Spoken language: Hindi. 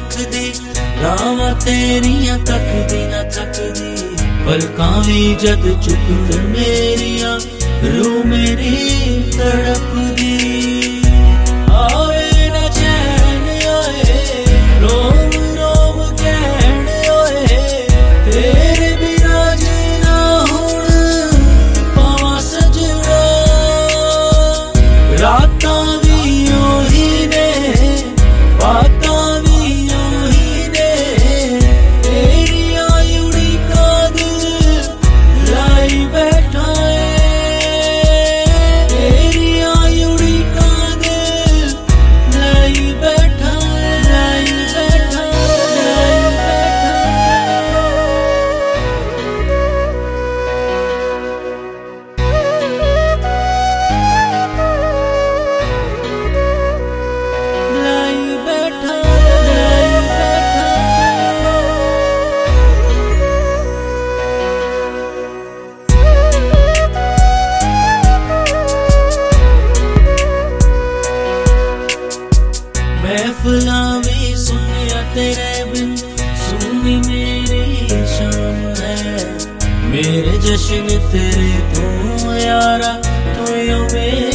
रखदी रावां तेरियां तकदी ना थकदी पलकां वी जद चुकण मेरियां रूह मेरी तड़पदी आवे ना चैन आए रोम रोम कहण ओए तेरे बिना जीना हुण पावां सजना रातां वी ओही ने बातां वी ओही ने तेरी आयुड़ी का दिल लाई बैठा है तेरी आयुड़ी का दिल लाई बैठा है लाई बैठा लाई बैठा लाई बैठा महफिलां भी सुनिया तेरे बिन सुनी मेरी शाम है मेरे जश्न तेरे तो यारा तू यो मेरे